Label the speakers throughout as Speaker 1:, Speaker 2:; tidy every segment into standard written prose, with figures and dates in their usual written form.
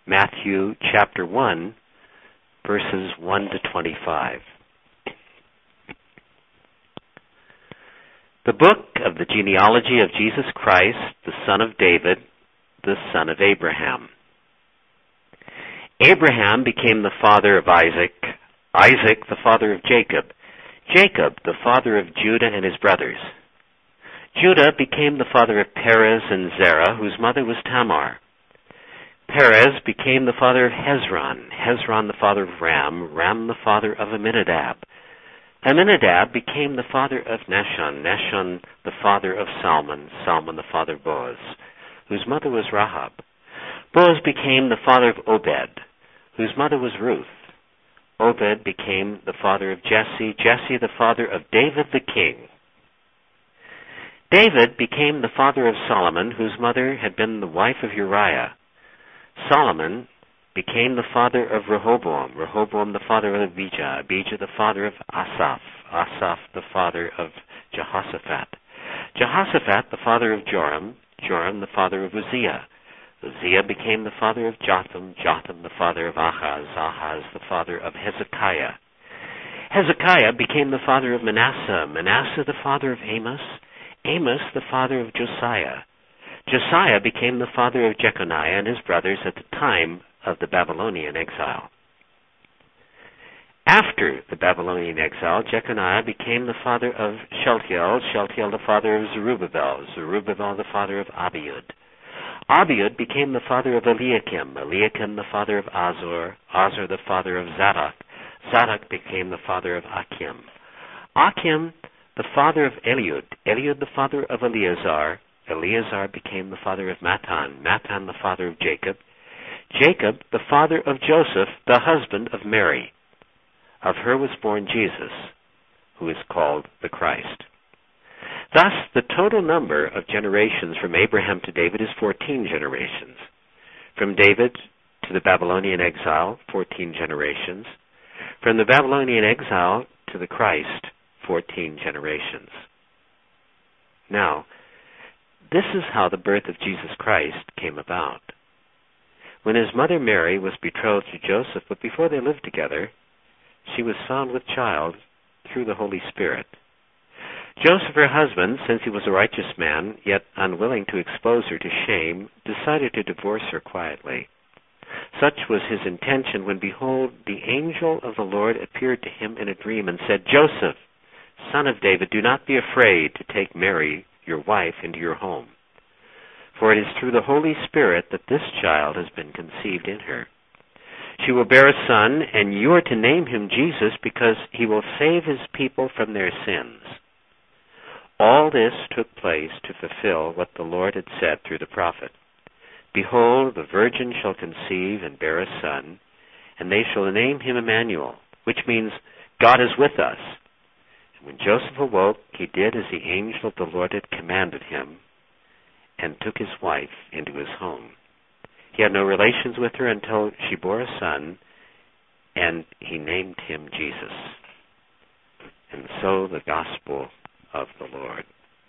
Speaker 1: Matthew chapter 1, verses 1 to 25. The book of the genealogy of Jesus Christ, the son of David, the son of Abraham. Abraham became the father of Isaac, Isaac the father of Jacob, Jacob the father of Judah and his brothers. Judah became the father of Perez and Zerah, whose mother was Tamar. Perez became the father of Hezron, Hezron the father of Ram, Ram the father of Amminadab. Amminadab became the father of Nahshon, Nahshon the father of Salmon, Salmon the father of Boaz, whose mother was Rahab. Boaz became the father of Obed, whose mother was Ruth. Obed became the father of Jesse, Jesse the father of David the king. David became the father of Solomon, whose mother had been the wife of Uriah. Solomon became the father of Rehoboam, Rehoboam the father of Abijah, Abijah the father of Asaph, Asaph the father of Jehoshaphat, Jehoshaphat the father of Joram, Joram the father of Uzziah. Uzziah became the father of Jotham, Jotham the father of Ahaz, Ahaz the father of Hezekiah. Hezekiah became the father of Manasseh, Manasseh the father of Amos, Amos the father of Josiah. Josiah became the father of Jeconiah and his brothers at the time of the Babylonian exile. After the Babylonian exile, Jeconiah became the father of Shealtiel, Shealtiel the father of Zerubbabel, Zerubbabel the father of Abiud. Abiud became the father of Eliakim, Eliakim the father of Azor, Azor the father of Zadok, Zadok became the father of Achim. Achim the father of Eliud, Eliud the father of Eleazar, Eleazar became the father of Matan, Matan the father of Jacob, Jacob the father of Joseph, the husband of Mary. Of her was born Jesus, who is called the Christ. Thus, the total number of generations from Abraham to David is 14 generations. From David to the Babylonian exile, 14 generations. From the Babylonian exile to the Christ, 14 generations. Now, this is how the birth of Jesus Christ came about. When his mother Mary was betrothed to Joseph, but before they lived together, she was found with child through the Holy Spirit. Joseph, her husband, since he was a righteous man, yet unwilling to expose her to shame, decided to divorce her quietly. Such was his intention when, behold, the angel of the Lord appeared to him in a dream and said, Joseph, son of David, do not be afraid to take Mary, your wife, into your home. For it is through the Holy Spirit that this child has been conceived in her. She will bear a son, and you are to name him Jesus, because he will save his people from their sins. All this took place to fulfill what the Lord had said through the prophet. Behold, the virgin shall conceive and bear a son, and they shall name him Emmanuel, which means God is with us. And when Joseph awoke, he did as the angel of the Lord had commanded him, and took his wife into his home. He had no relations with her until she bore a son, and he named him Jesus. And so the gospel of the Lord.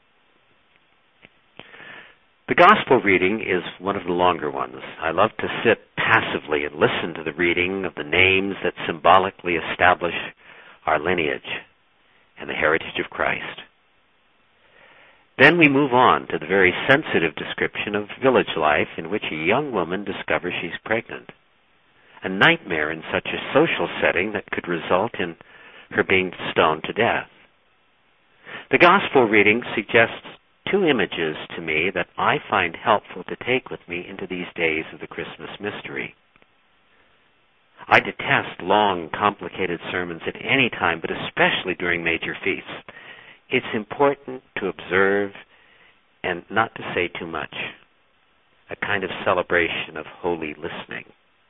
Speaker 1: The gospel reading is one of the longer ones. I love to sit passively and listen to the reading of the names that symbolically establish our lineage and the heritage of Christ. Then we move on to the very sensitive description of village life in which a young woman discovers she's pregnant. A nightmare in such a social setting that could result in her being stoned to death. The gospel reading suggests two images to me that I find helpful to take with me into these days of the Christmas mystery. I detest long, complicated sermons at any time, but especially during major feasts. It's important to observe and not to say too much, a kind of celebration of holy listening.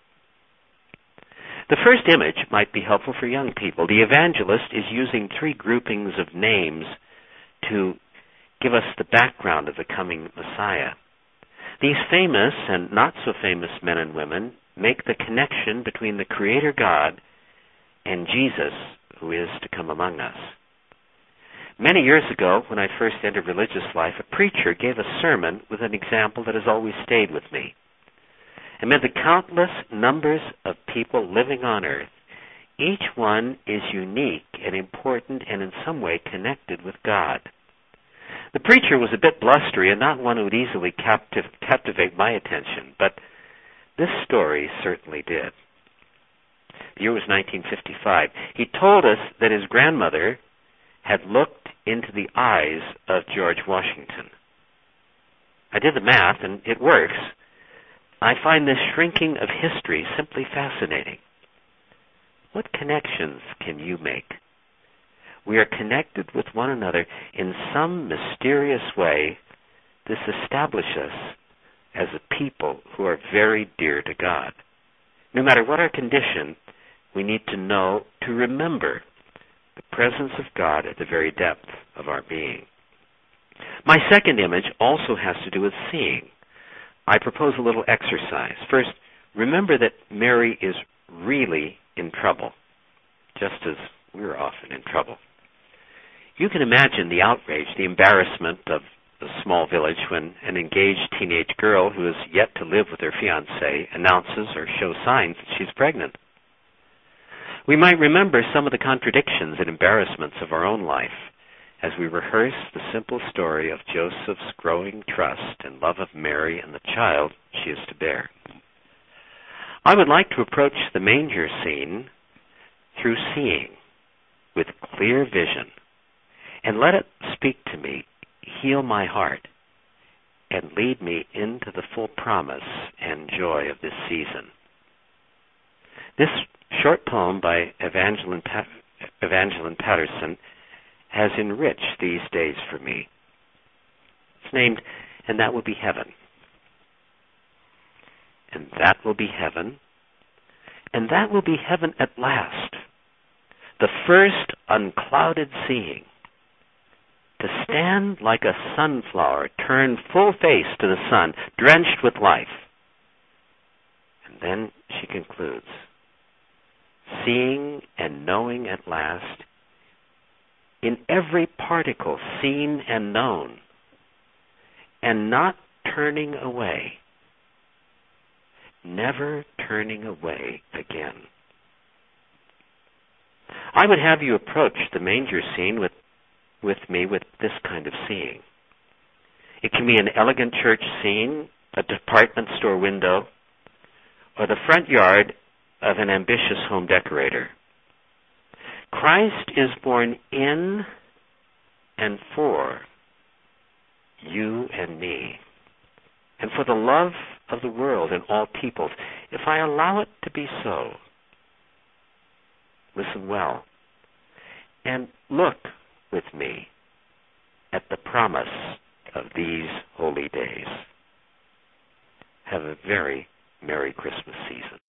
Speaker 1: The first image might be helpful for young people. The evangelist is using three groupings of names to give us the background of the coming Messiah. These famous and not so famous men and women make the connection between the Creator God and Jesus, who is to come among us. Many years ago, when I first entered religious life, a preacher gave a sermon with an example that has always stayed with me. Amid the countless numbers of people living on earth, each one is unique and important and in some way connected with God. The preacher was a bit blustery and not one who would easily captivate my attention, but this story certainly did. The year was 1955. He told us that his grandmother had looked into the eyes of George Washington. I did the math, and it works. I find this shrinking of history simply fascinating. What connections can you make? We are connected with one another in some mysterious way. This establishes us as a people who are very dear to God. No matter what our condition, we need to know, to remember the presence of God at the very depth of our being. My second image also has to do with seeing. I propose a little exercise. First, remember that Mary is really in trouble, just as we're often in trouble. You can imagine the outrage, the embarrassment of a small village when an engaged teenage girl who is yet to live with her fiancé announces or shows signs that she's pregnant. We might remember some of the contradictions and embarrassments of our own life as we rehearse the simple story of Joseph's growing trust and love of Mary and the child she is to bear. I would like to approach the manger scene through seeing, with clear vision, and let it speak to me, heal my heart, and lead me into the full promise and joy of this season. This short poem by Evangeline Patterson has enriched these days for me. It's named, And That Will Be Heaven. And that will be heaven, and that will be heaven at last. The first unclouded seeing. To stand like a sunflower, turned full face to the sun, drenched with life. And then she concludes, seeing and knowing at last, in every particle seen and known, and not turning away, never turning away again. I would have you approach the manger scene with me with this kind of seeing. It can be an elegant church scene, a department store window, or the front yard of an ambitious home decorator. Christ is born in and for you and me, and for the love of the world and all peoples. If I allow it to be so, listen well, and look with me at the promise of these holy days. Have a very Merry Christmas season.